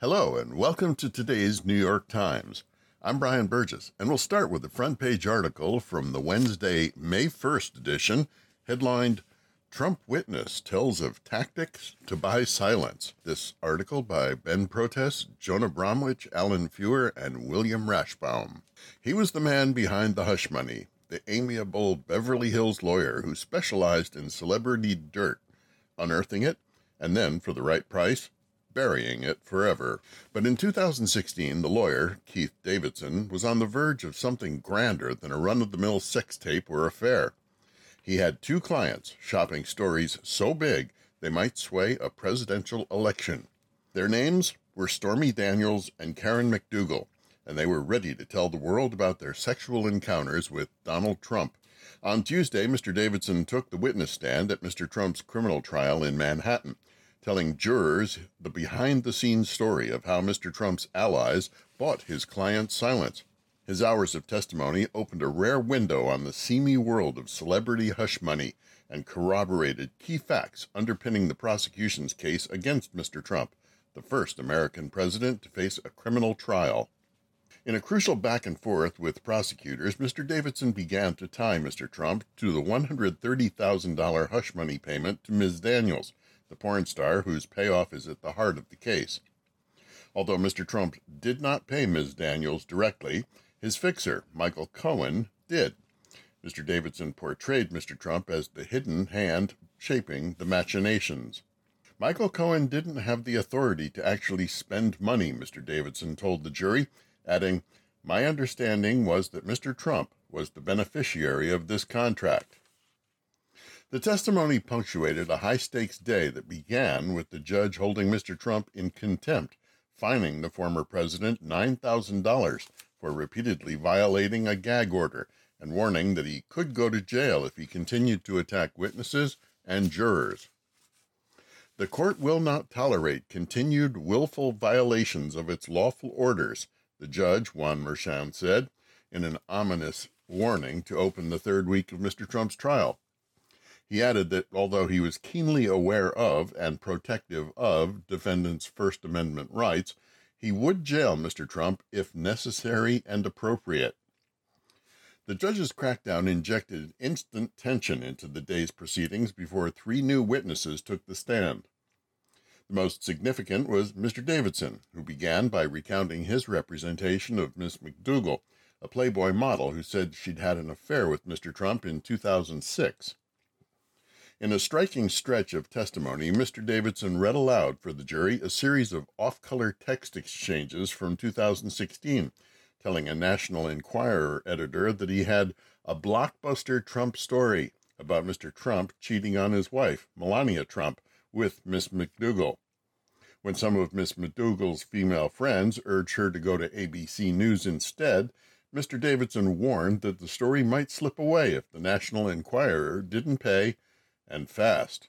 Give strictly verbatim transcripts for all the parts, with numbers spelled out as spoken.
Hello, and welcome to today's New York Times. I'm Brian Burgess, and we'll start with a front-page article from the Wednesday, May first edition, headlined, Trump Witness Tells of Tactics to Buy Silence. This article by Ben Protess, Jonah Bromwich, Alan Feuer, and William Rashbaum. He was the man behind the hush money, the amiable Beverly Hills lawyer who specialized in celebrity dirt, unearthing it, and then, for the right price, burying it forever. But in two thousand sixteen, the lawyer, Keith Davidson, was on the verge of something grander than a run-of-the-mill sex tape or affair. He had two clients shopping stories so big they might sway a presidential election. Their names were Stormy Daniels and Karen McDougal, and they were ready to tell the world about their sexual encounters with Donald Trump. On Tuesday, Mister Davidson took the witness stand at Mister Trump's criminal trial in Manhattan, telling jurors the behind-the-scenes story of how Mister Trump's allies bought his client's silence. His hours of testimony opened a rare window on the seamy world of celebrity hush money and corroborated key facts underpinning the prosecution's case against Mister Trump, the first American president to face a criminal trial. In a crucial back-and-forth with prosecutors, Mister Davidson began to tie Mister Trump to the one hundred thirty thousand dollars hush money payment to Miz Daniels, the porn star whose payoff is at the heart of the case. Although Mister Trump did not pay Miz Daniels directly, his fixer, Michael Cohen, did. Mister Davidson portrayed Mister Trump as the hidden hand shaping the machinations. Michael Cohen didn't have the authority to actually spend money, Mister Davidson told the jury, adding, "My understanding was that Mister Trump was the beneficiary of this contract." The testimony punctuated a high-stakes day that began with the judge holding Mister Trump in contempt, fining the former president nine thousand dollars for repeatedly violating a gag order and warning that he could go to jail if he continued to attack witnesses and jurors. The court will not tolerate continued willful violations of its lawful orders, the judge, Juan Merchan, said, in an ominous warning to open the third week of Mister Trump's trial. He added that although he was keenly aware of and protective of defendants' First Amendment rights, he would jail Mister Trump if necessary and appropriate. The judge's crackdown injected instant tension into the day's proceedings before three new witnesses took the stand. The most significant was Mister Davidson, who began by recounting his representation of Miss McDougal, a Playboy model who said she'd had an affair with Mister Trump in two thousand six. In a striking stretch of testimony, Mister Davidson read aloud for the jury a series of off-color text exchanges from two thousand sixteen, telling a National Enquirer editor that he had a blockbuster Trump story about Mister Trump cheating on his wife, Melania Trump, with Miss McDougal. When some of Miss McDougal's female friends urged her to go to A B C News instead, Mister Davidson warned that the story might slip away if the National Enquirer didn't pay, and fast.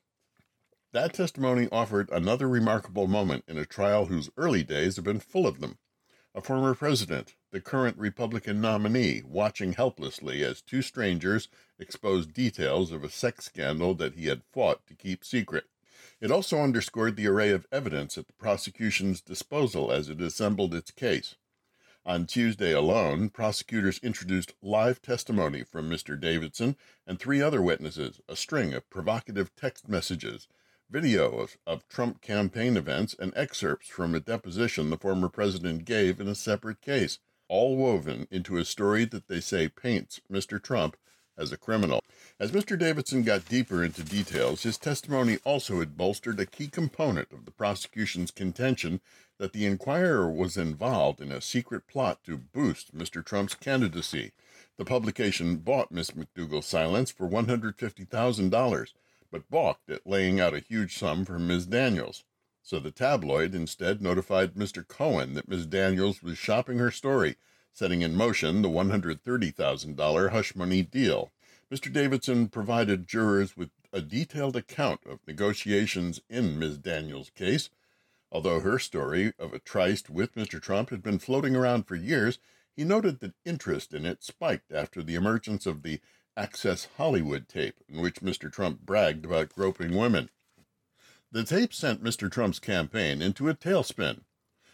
That testimony offered another remarkable moment in a trial whose early days have been full of them. A former president, the current Republican nominee, watching helplessly as two strangers exposed details of a sex scandal that he had fought to keep secret. It also underscored the array of evidence at the prosecution's disposal as it assembled its case. On Tuesday alone, prosecutors introduced live testimony from Mister Davidson and three other witnesses, a string of provocative text messages, video of, of Trump campaign events, and excerpts from a deposition the former president gave in a separate case, all woven into a story that they say paints Mister Trump as a criminal. As Mister Davidson got deeper into details, his testimony also had bolstered a key component of the prosecution's contention that the Enquirer was involved in a secret plot to boost Mister Trump's candidacy. The publication bought Miss McDougal's silence for one hundred fifty thousand dollars, but balked at laying out a huge sum for Miz Daniels. So the tabloid instead notified Mister Cohen that Miz Daniels was shopping her story, setting in motion the one hundred thirty thousand dollars hush money deal. Mister Davidson provided jurors with a detailed account of negotiations in Miz Daniels' case. Although her story of a tryst with Mister Trump had been floating around for years, he noted that interest in it spiked after the emergence of the Access Hollywood tape, in which Mister Trump bragged about groping women. The tape sent Mister Trump's campaign into a tailspin.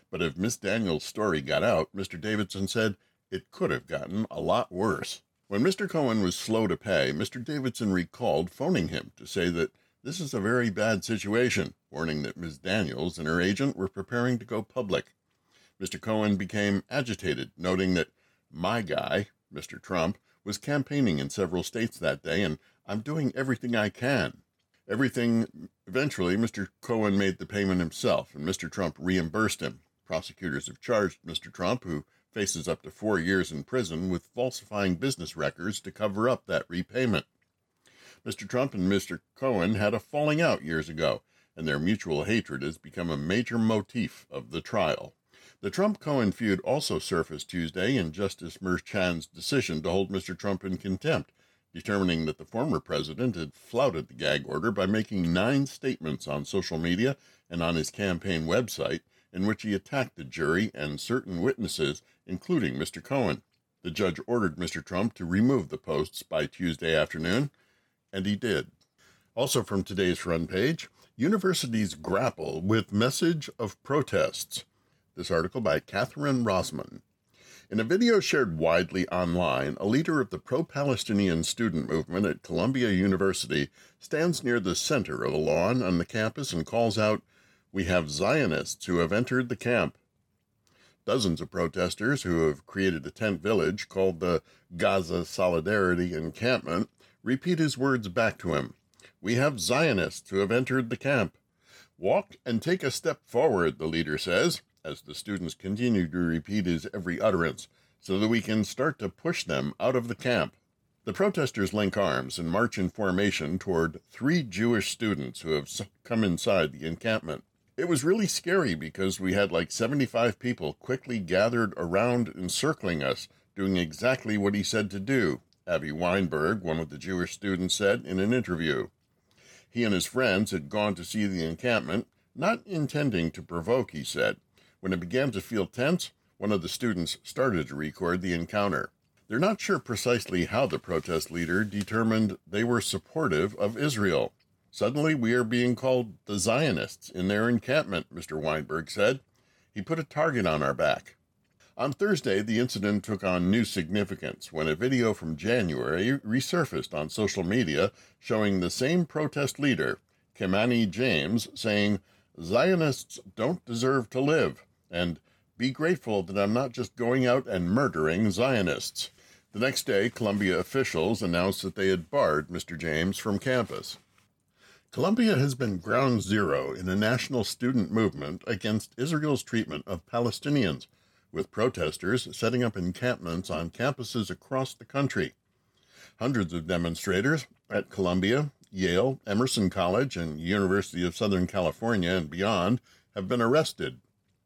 But if Miss Daniels' story got out, Mister Davidson said it could have gotten a lot worse. When Mister Cohen was slow to pay, Mister Davidson recalled phoning him to say that this is a very bad situation, warning that Miz Daniels and her agent were preparing to go public. Mister Cohen became agitated, noting that my guy, Mister Trump, was campaigning in several states that day, and I'm doing everything I can. Everything, eventually, Mister Cohen made the payment himself, and Mister Trump reimbursed him. Prosecutors have charged Mister Trump, who faces up to four years in prison, with falsifying business records to cover up that repayment. Mister Trump and Mister Cohen had a falling out years ago, and their mutual hatred has become a major motif of the trial. The Trump-Cohen feud also surfaced Tuesday in Justice Merchan's decision to hold Mister Trump in contempt, determining that the former president had flouted the gag order by making nine statements on social media and on his campaign website in which he attacked the jury and certain witnesses, including Mister Cohen. The judge ordered Mister Trump to remove the posts by Tuesday afternoon, and he did. Also from today's front page, universities grapple with message of protests. This article by Catherine Rosman. In a video shared widely online, a leader of the pro-Palestinian student movement at Columbia University stands near the center of a lawn on the campus and calls out, "We have Zionists who have entered the camp." Dozens of protesters who have created a tent village called the Gaza Solidarity Encampment repeat his words back to him. "We have Zionists who have entered the camp." "Walk and take a step forward," the leader says, as the students continue to repeat his every utterance, so that we can start to push them out of the camp. The protesters link arms and march in formation toward three Jewish students who have come inside the encampment. "It was really scary because we had like seventy-five people quickly gathered around encircling us, doing exactly what he said to do," Avi Weinberg, one of the Jewish students, said in an interview. He and his friends had gone to see the encampment, not intending to provoke, he said. When it began to feel tense, one of the students started to record the encounter. They're not sure precisely how the protest leader determined they were supportive of Israel. "Suddenly we are being called the Zionists in their encampment," Mister Weinberg said. "He put a target on our back." On Thursday, the incident took on new significance when a video from January resurfaced on social media showing the same protest leader, Kimani James, saying, "Zionists don't deserve to live," and "be grateful that I'm not just going out and murdering Zionists." The next day, Columbia officials announced that they had barred Mister James from campus. Columbia has been ground zero in a national student movement against Israel's treatment of Palestinians, with protesters setting up encampments on campuses across the country. Hundreds of demonstrators at Columbia, Yale, Emerson College, and University of Southern California and beyond have been arrested.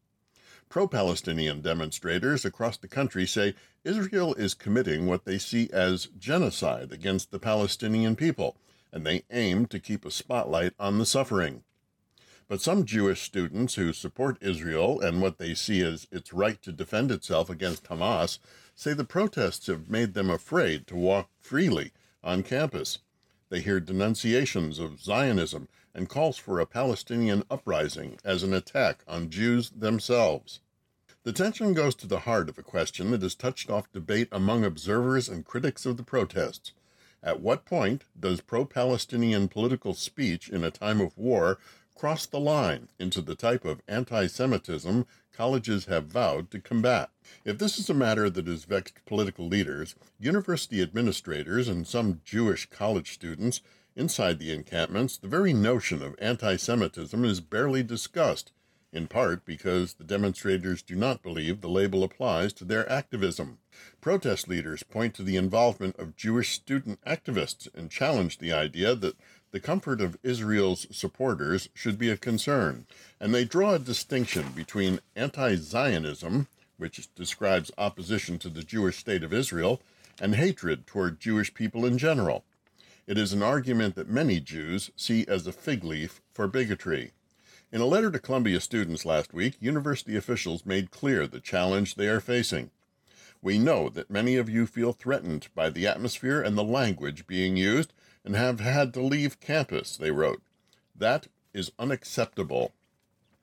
Pro-Palestinian demonstrators across the country say Israel is committing what they see as genocide against the Palestinian people, and they aim to keep a spotlight on the suffering. But some Jewish students who support Israel and what they see as its right to defend itself against Hamas say the protests have made them afraid to walk freely on campus. They hear denunciations of Zionism and calls for a Palestinian uprising as an attack on Jews themselves. The tension goes to the heart of a question that has touched off debate among observers and critics of the protests. At what point does pro-Palestinian political speech in a time of war cross the line into the type of anti-Semitism colleges have vowed to combat? If this is a matter that has vexed political leaders, university administrators, and some Jewish college students inside the encampments, the very notion of anti-Semitism is barely discussed, in part because the demonstrators do not believe the label applies to their activism. Protest leaders point to the involvement of Jewish student activists and challenge the idea that the comfort of Israel's supporters should be a concern, and they draw a distinction between anti-Zionism, which describes opposition to the Jewish state of Israel, and hatred toward Jewish people in general. It is an argument that many Jews see as a fig leaf for bigotry. In a letter to Columbia students last week, university officials made clear the challenge they are facing. "We know that many of you feel threatened by the atmosphere and the language being used and have had to leave campus," they wrote. "That is unacceptable."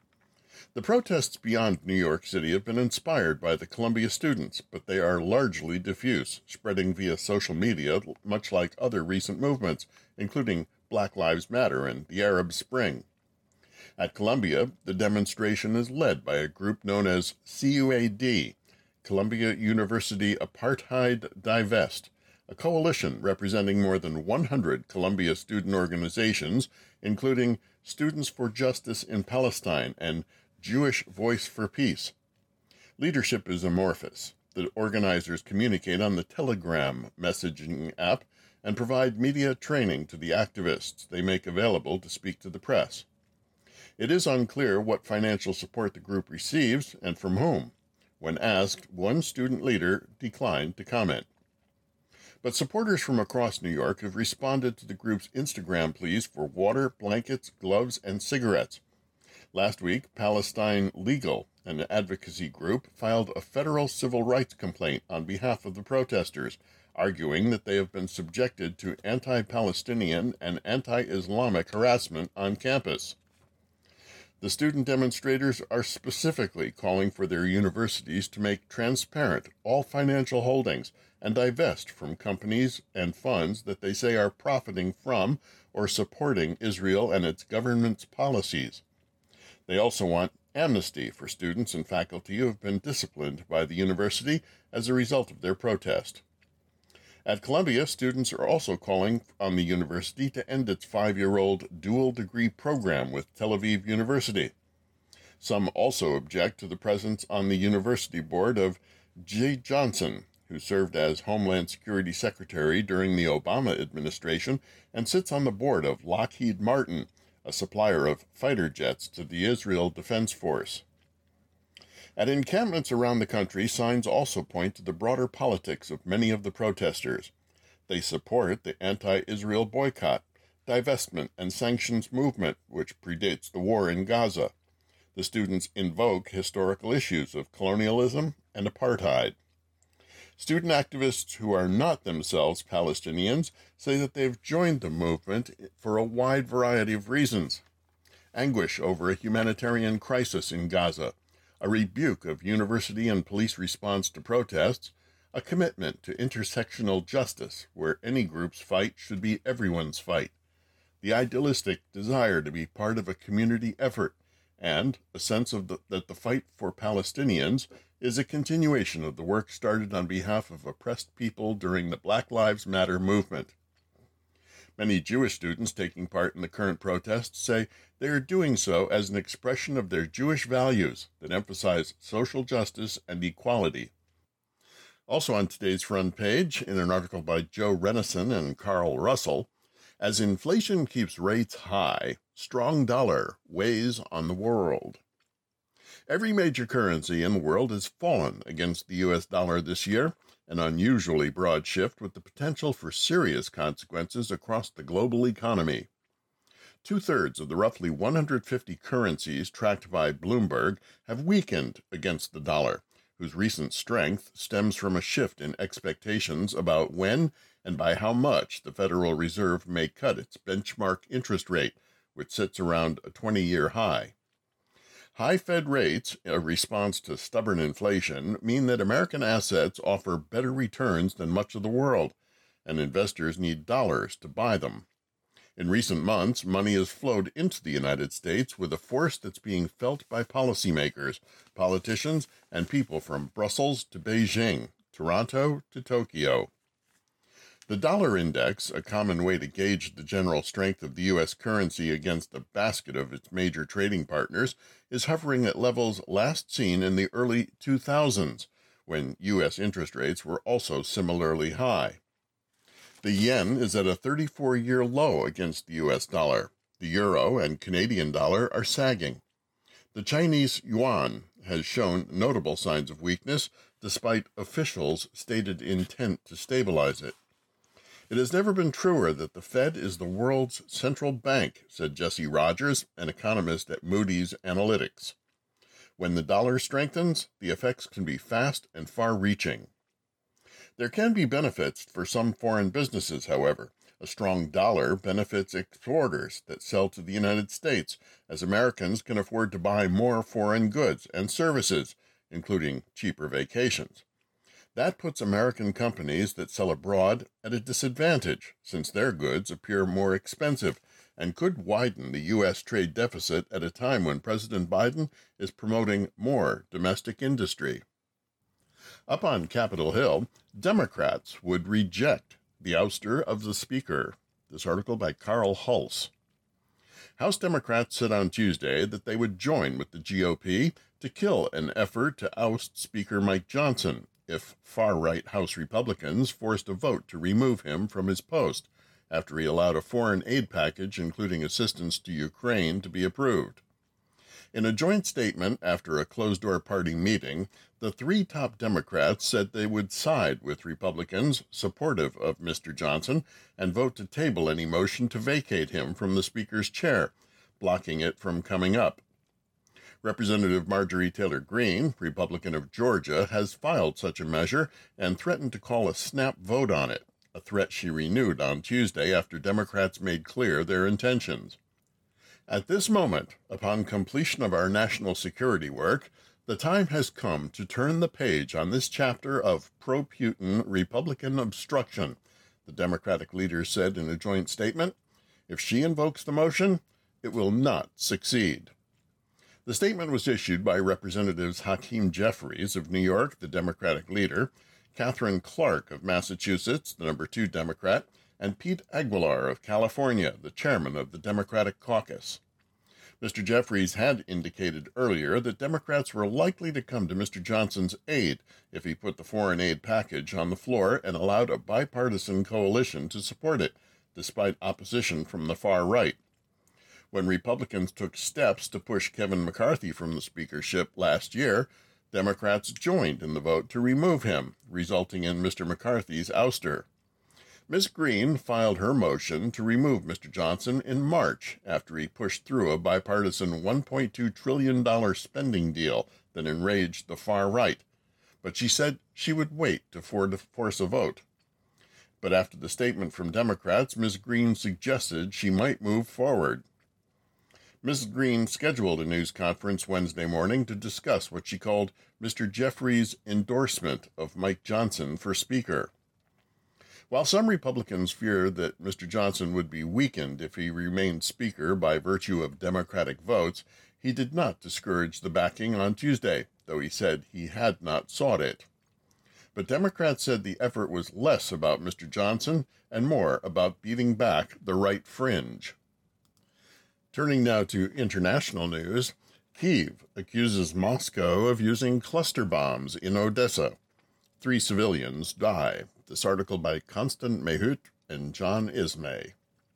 The protests beyond New York City have been inspired by the Columbia students, but they are largely diffuse, spreading via social media, much like other recent movements, including Black Lives Matter and the Arab Spring. At Columbia, the demonstration is led by a group known as C U A D, Columbia University Apartheid Divest, a coalition representing more than one hundred Columbia student organizations, including Students for Justice in Palestine and Jewish Voice for Peace. Leadership is amorphous. The organizers communicate on the Telegram messaging app and provide media training to the activists they make available to speak to the press. It is unclear what financial support the group receives and from whom. When asked, one student leader declined to comment. But supporters from across New York have responded to the group's Instagram pleas for water, blankets, gloves, and cigarettes. Last week, Palestine Legal, an advocacy group, filed a federal civil rights complaint on behalf of the protesters, arguing that they have been subjected to anti-Palestinian and anti-Islamic harassment on campus. The student demonstrators are specifically calling for their universities to make transparent all financial holdings and divest from companies and funds that they say are profiting from or supporting Israel and its government's policies. They also want amnesty for students and faculty who have been disciplined by the university as a result of their protest. At Columbia, students are also calling on the university to end its five-year-old dual-degree program with Tel Aviv University. Some also object to the presence on the university board of Jeh Johnson, who served as Homeland Security Secretary during the Obama administration and sits on the board of Lockheed Martin, a supplier of fighter jets to the Israel Defense Force. At encampments around the country, signs also point to the broader politics of many of the protesters. They support the anti-Israel boycott, divestment, and sanctions movement, which predates the war in Gaza. The students invoke historical issues of colonialism and apartheid. Student activists who are not themselves Palestinians say that they've joined the movement for a wide variety of reasons. Anguish over a humanitarian crisis in Gaza, a rebuke of university and police response to protests, a commitment to intersectional justice where any group's fight should be everyone's fight, the idealistic desire to be part of a community effort, and a sense of the, that the fight for Palestinians is a continuation of the work started on behalf of oppressed people during the Black Lives Matter movement. Many Jewish students taking part in the current protests say they are doing so as an expression of their Jewish values that emphasize social justice and equality. Also on today's front page, in an article by Joe Renison and Carl Russell, as inflation keeps rates high, strong dollar weighs on the world. Every major currency in the world has fallen against the U S dollar this year, an unusually broad shift with the potential for serious consequences across the global economy. Two-thirds of the roughly one hundred fifty currencies tracked by Bloomberg have weakened against the dollar, whose recent strength stems from a shift in expectations about when and by how much the Federal Reserve may cut its benchmark interest rate, which sits around a twenty-year high. High Fed rates, a response to stubborn inflation, mean that American assets offer better returns than much of the world, and investors need dollars to buy them. In recent months, money has flowed into the United States with a force that's being felt by policymakers, politicians, and people from Brussels to Beijing, Toronto to Tokyo. The dollar index, a common way to gauge the general strength of the U S currency against a basket of its major trading partners, is hovering at levels last seen in the early two thousands, when U S interest rates were also similarly high. The yen is at a thirty-four-year low against the U S dollar. The euro and Canadian dollar are sagging. The Chinese yuan has shown notable signs of weakness, despite officials' stated intent to stabilize it. It has never been truer that the Fed is the world's central bank, said Jesse Rogers, an economist at Moody's Analytics. When the dollar strengthens, the effects can be fast and far-reaching. There can be benefits for some foreign businesses, however. A strong dollar benefits exporters that sell to the United States, as Americans can afford to buy more foreign goods and services, including cheaper vacations. That puts American companies that sell abroad at a disadvantage, since their goods appear more expensive and could widen the U S trade deficit at a time when President Biden is promoting more domestic industry. Up on Capitol Hill, Democrats would reject the ouster of the Speaker. This article by Carl Hulse. House Democrats said on Tuesday that they would join with the G O P to kill an effort to oust Speaker Mike Johnson if far-right House Republicans forced a vote to remove him from his post after he allowed a foreign aid package, including assistance to Ukraine, to be approved. In a joint statement after a closed-door party meeting, the three top Democrats said they would side with Republicans supportive of Mister Johnson and vote to table any motion to vacate him from the Speaker's chair, blocking it from coming up. Representative Marjorie Taylor Greene, Republican of Georgia, has filed such a measure and threatened to call a snap vote on it, a threat she renewed on Tuesday after Democrats made clear their intentions. At this moment, upon completion of our national security work, the time has come to turn the page on this chapter of pro-Putin Republican obstruction, the Democratic leader said in a joint statement. If she invokes the motion, it will not succeed. The statement was issued by Representatives Hakeem Jeffries of New York, the Democratic leader, Catherine Clark of Massachusetts, the number two Democrat, and Pete Aguilar of California, the chairman of the Democratic caucus. Mister Jeffries had indicated earlier that Democrats were likely to come to Mister Johnson's aid if he put the foreign aid package on the floor and allowed a bipartisan coalition to support it, despite opposition from the far right. When Republicans took steps to push Kevin McCarthy from the speakership last year, Democrats joined in the vote to remove him, resulting in Mister McCarthy's ouster. Miz Greene filed her motion to remove Mister Johnson in March after he pushed through a bipartisan one point two trillion dollars spending deal that enraged the far right, but she said she would wait to force a vote. But after the statement from Democrats, Miz Greene suggested she might move forward. Miz Greene scheduled a news conference Wednesday morning to discuss what she called Mister Jeffries' endorsement of Mike Johnson for Speaker. While some Republicans fear that Mister Johnson would be weakened if he remained Speaker by virtue of Democratic votes, he did not discourage the backing on Tuesday, though he said he had not sought it. But Democrats said the effort was less about Mister Johnson and more about beating back the right fringe. Turning now to international news, Kyiv accuses Moscow of using cluster bombs in Odessa. Three civilians die. This article by Constant Mehut and John Ismay.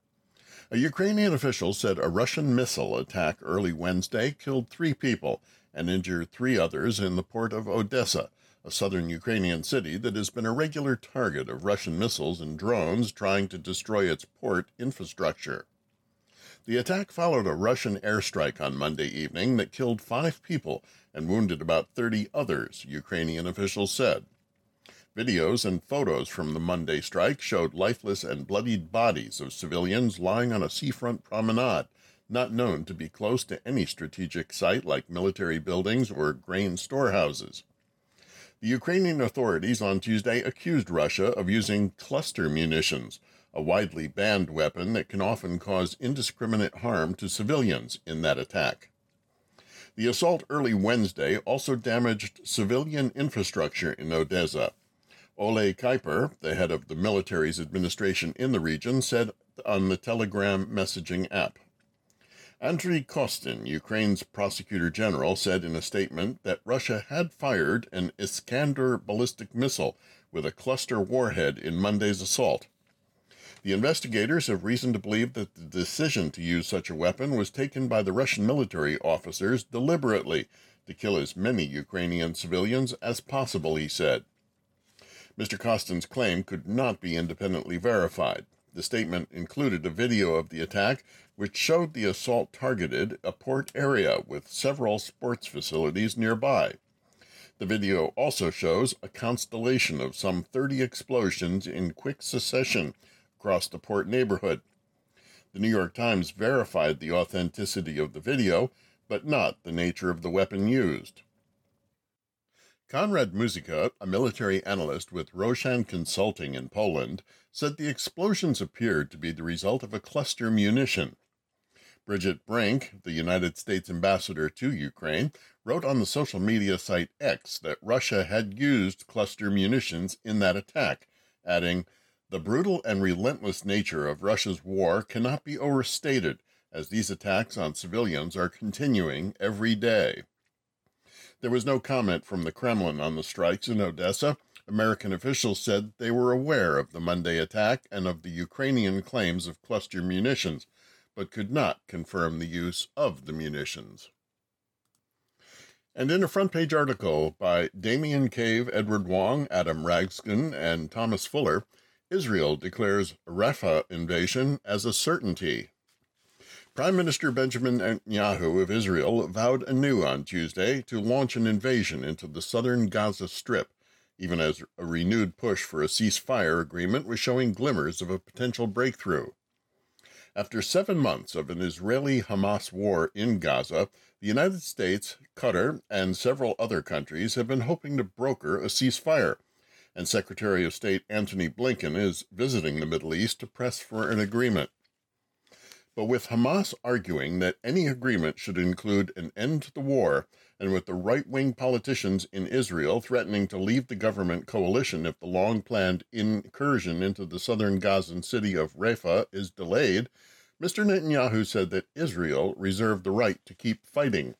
A Ukrainian official said a Russian missile attack early Wednesday killed three people and injured three others in the port of Odessa, a southern Ukrainian city that has been a regular target of Russian missiles and drones trying to destroy its port infrastructure. The attack followed a Russian airstrike on Monday evening that killed five people and wounded about thirty others, Ukrainian officials said. Videos and photos from the Monday strike showed lifeless and bloodied bodies of civilians lying on a seafront promenade, not known to be close to any strategic site like military buildings or grain storehouses. The Ukrainian authorities on Tuesday accused Russia of using cluster munitions, a widely banned weapon that can often cause indiscriminate harm to civilians in that attack. The assault early Wednesday also damaged civilian infrastructure in Odessa. Ole Kuiper, the head of the military's administration in the region, said on the Telegram messaging app. Andriy Kostin, Ukraine's prosecutor general, said in a statement that Russia had fired an Iskander ballistic missile with a cluster warhead in Monday's assault. The investigators have reason to believe that the decision to use such a weapon was taken by the Russian military officers deliberately to kill as many Ukrainian civilians as possible, he said. Mister Kostin's claim could not be independently verified. The statement included a video of the attack, which showed the assault targeted a port area with several sports facilities nearby. The video also shows a constellation of some thirty explosions in quick succession across the port neighborhood. The New York Times verified the authenticity of the video, but not the nature of the weapon used. Konrad Muzyka, a military analyst with Roshan Consulting in Poland, said the explosions appeared to be the result of a cluster munition. Bridget Brink, the United States ambassador to Ukraine, wrote on the social media site X that Russia had used cluster munitions in that attack, adding, "The brutal and relentless nature of Russia's war cannot be overstated, as these attacks on civilians are continuing every day." There was no comment from the Kremlin on the strikes in Odessa. American officials said they were aware of the Monday attack and of the Ukrainian claims of cluster munitions, but could not confirm the use of the munitions. And in a front-page article by Damien Cave, Edward Wong, Adam Ragskin, and Thomas Fuller, Israel declares Rafah invasion as a certainty. Prime Minister Benjamin Netanyahu of Israel vowed anew on Tuesday to launch an invasion into the southern Gaza Strip, even as a renewed push for a ceasefire agreement was showing glimmers of a potential breakthrough. After seven months of an Israeli-Hamas war in Gaza, the United States, Qatar, and several other countries have been hoping to broker a ceasefire, and Secretary of State Antony Blinken is visiting the Middle East to press for an agreement. But with Hamas arguing that any agreement should include an end to the war, and with the right-wing politicians in Israel threatening to leave the government coalition if the long-planned incursion into the southern Gazan city of Rafah is delayed, Mister Netanyahu said that Israel reserved the right to keep fighting.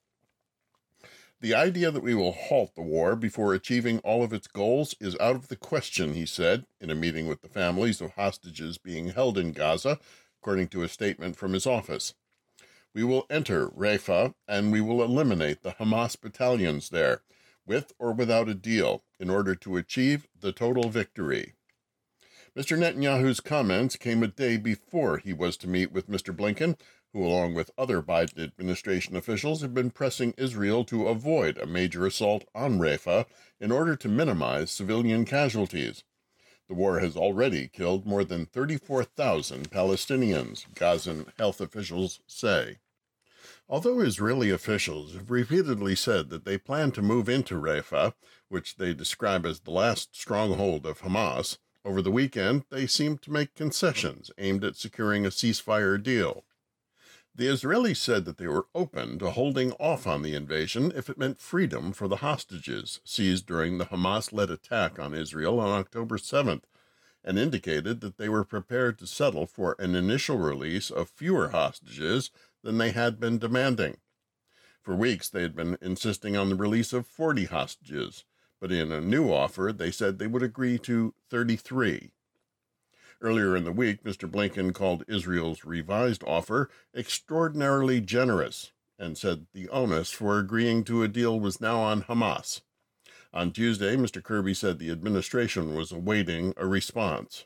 "The idea that we will halt the war before achieving all of its goals is out of the question," he said, in a meeting with the families of hostages being held in Gaza, according to a statement from his office. "We will enter Rafah, and we will eliminate the Hamas battalions there, with or without a deal, in order to achieve the total victory." Mister Netanyahu's comments came a day before he was to meet with Mister Blinken, who, along with other Biden administration officials, have been pressing Israel to avoid a major assault on Rafah in order to minimize civilian casualties. The war has already killed more than thirty-four thousand Palestinians, Gazan health officials say. Although Israeli officials have repeatedly said that they plan to move into Rafah, which they describe as the last stronghold of Hamas, over the weekend they seemed to make concessions aimed at securing a ceasefire deal. The Israelis said that they were open to holding off on the invasion if it meant freedom for the hostages seized during the Hamas-led attack on Israel on October seventh, and indicated that they were prepared to settle for an initial release of fewer hostages than they had been demanding. For weeks they had been insisting on the release of forty hostages, but in a new offer they said they would agree to thirty-three. Earlier in the week, Mister Blinken called Israel's revised offer extraordinarily generous and said the onus for agreeing to a deal was now on Hamas. On Tuesday, Mister Kirby said the administration was awaiting a response.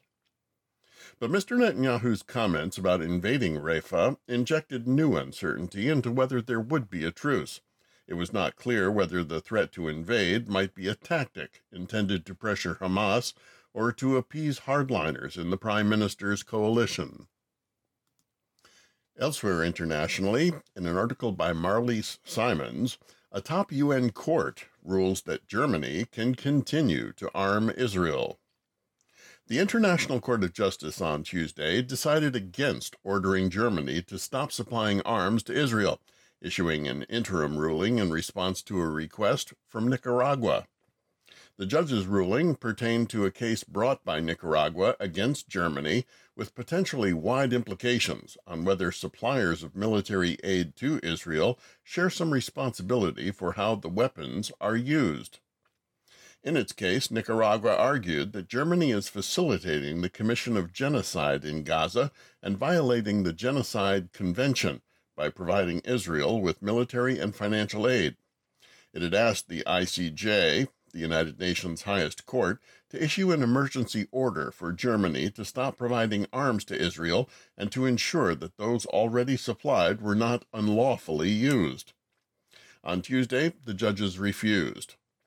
But Mister Netanyahu's comments about invading Rafah injected new uncertainty into whether there would be a truce. It was not clear whether the threat to invade might be a tactic intended to pressure Hamas or to appease hardliners in the Prime Minister's coalition. Elsewhere internationally, in an article by Marlies Simons, a top U N court rules that Germany can continue to arm Israel. The International Court of Justice on Tuesday decided against ordering Germany to stop supplying arms to Israel, issuing an interim ruling in response to a request from Nicaragua. The judge's ruling pertained to a case brought by Nicaragua against Germany with potentially wide implications on whether suppliers of military aid to Israel share some responsibility for how the weapons are used. In its case, Nicaragua argued that Germany is facilitating the commission of genocide in Gaza and violating the Genocide Convention by providing Israel with military and financial aid. It had asked the I C J, the United Nations highest court, to issue an emergency order for Germany to stop providing arms to Israel and to ensure that those already supplied were not unlawfully used. On Tuesday, the judges refused.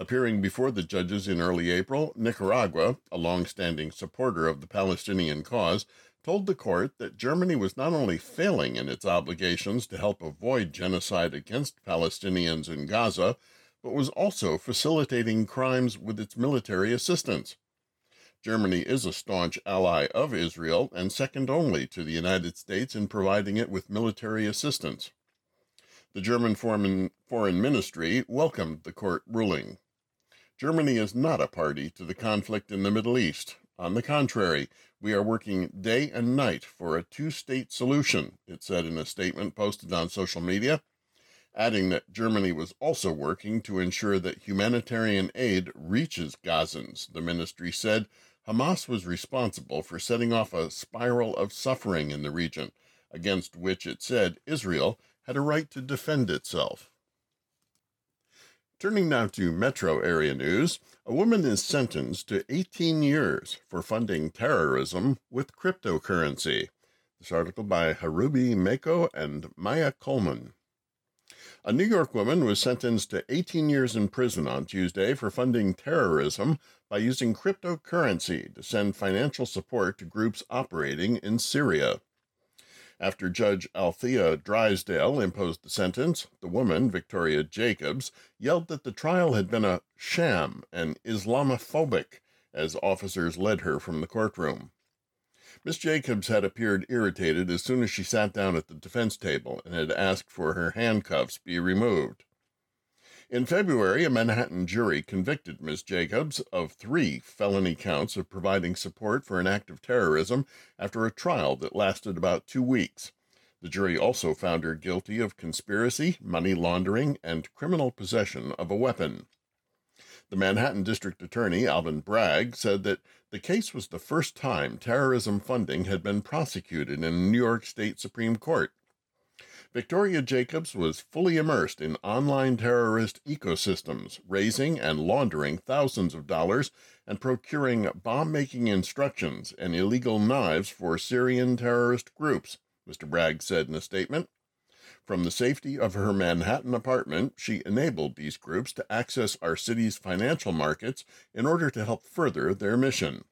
Appearing before the judges in early April, Nicaragua, a long-standing supporter of the Palestinian cause, told the court that Germany was not only failing in its obligations to help avoid genocide against Palestinians in Gaza, but was also facilitating crimes with its military assistance. Germany is a staunch ally of Israel and second only to the United States in providing it with military assistance. The German Foreign, Foreign Ministry welcomed the court ruling. Germany is not a party to the conflict in the Middle East. On the contrary, we are working day and night for a two-state solution, it said in a statement posted on social media, adding that Germany was also working to ensure that humanitarian aid reaches Gazans. The ministry said Hamas was responsible for setting off a spiral of suffering in the region, against which it said Israel had a right to defend itself. Turning now to metro area news, a woman is sentenced to eighteen years for funding terrorism with cryptocurrency. This article by Harubi Mako and Maya Coleman. A New York woman was sentenced to eighteen years in prison on Tuesday for funding terrorism by using cryptocurrency to send financial support to groups operating in Syria. After Judge Althea Drysdale imposed the sentence, the woman, Victoria Jacobs, yelled that the trial had been a sham and Islamophobic as officers led her from the courtroom. Miss Jacobs had appeared irritated as soon as she sat down at the defense table and had asked for her handcuffs be removed. In February, a Manhattan jury convicted Miss Jacobs of three felony counts of providing support for an act of terrorism after a trial that lasted about two weeks. The jury also found her guilty of conspiracy, money laundering, and criminal possession of a weapon. The Manhattan District Attorney, Alvin Bragg, said that the case was the first time terrorism funding had been prosecuted in a New York State Supreme Court. Victoria Jacobs was fully immersed in online terrorist ecosystems, raising and laundering thousands of dollars and procuring bomb-making instructions and illegal knives for Syrian terrorist groups, Mister Bragg said in a statement. From the safety of her Manhattan apartment, she enabled these groups to access our city's financial markets in order to help further their mission.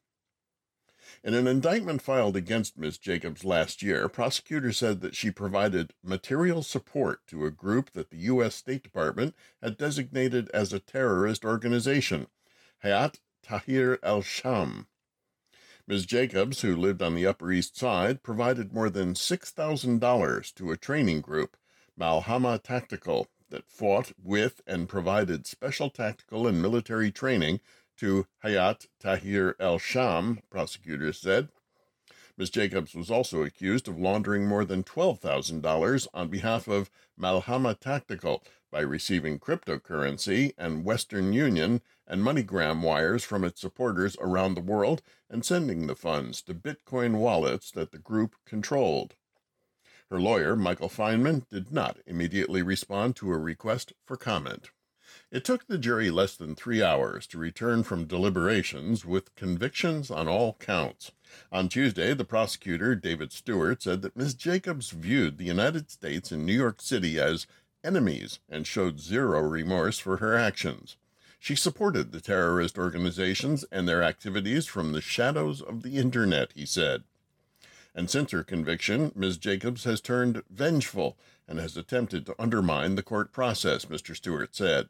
In an indictment filed against Miz Jacobs last year, prosecutors said that she provided material support to a group that the U S State Department had designated as a terrorist organization, Hayat Tahrir al-Sham. Miz Jacobs, who lived on the Upper East Side, provided more than six thousand dollars to a training group, Malhama Tactical, that fought with and provided special tactical and military training to Hayat Tahrir al-Sham, prosecutors said. Miz Jacobs was also accused of laundering more than twelve thousand dollars on behalf of Malhama Tactical by receiving cryptocurrency and Western Union and MoneyGram wires from its supporters around the world and sending the funds to Bitcoin wallets that the group controlled. Her lawyer, Michael Feynman, did not immediately respond to a request for comment. It took the jury less than three hours to return from deliberations with convictions on all counts. On Tuesday, the prosecutor, David Stewart, said that Miz Jacobs viewed the United States and New York City as enemies and showed zero remorse for her actions. She supported the terrorist organizations and their activities from the shadows of the Internet, he said. And since her conviction, Miz Jacobs has turned vengeful and has attempted to undermine the court process, Mister Stewart said.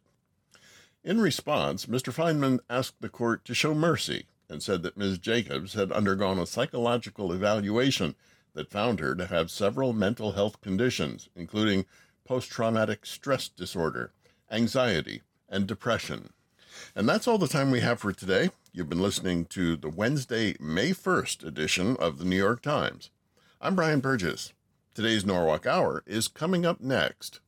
In response, Mister Feynman asked the court to show mercy and said that Miz Jacobs had undergone a psychological evaluation that found her to have several mental health conditions, including post-traumatic stress disorder, anxiety, and depression. And that's all the time we have for today. You've been listening to the Wednesday, May first edition of the New York Times. I'm Brian Burgess. Today's Norwalk Hour is coming up next.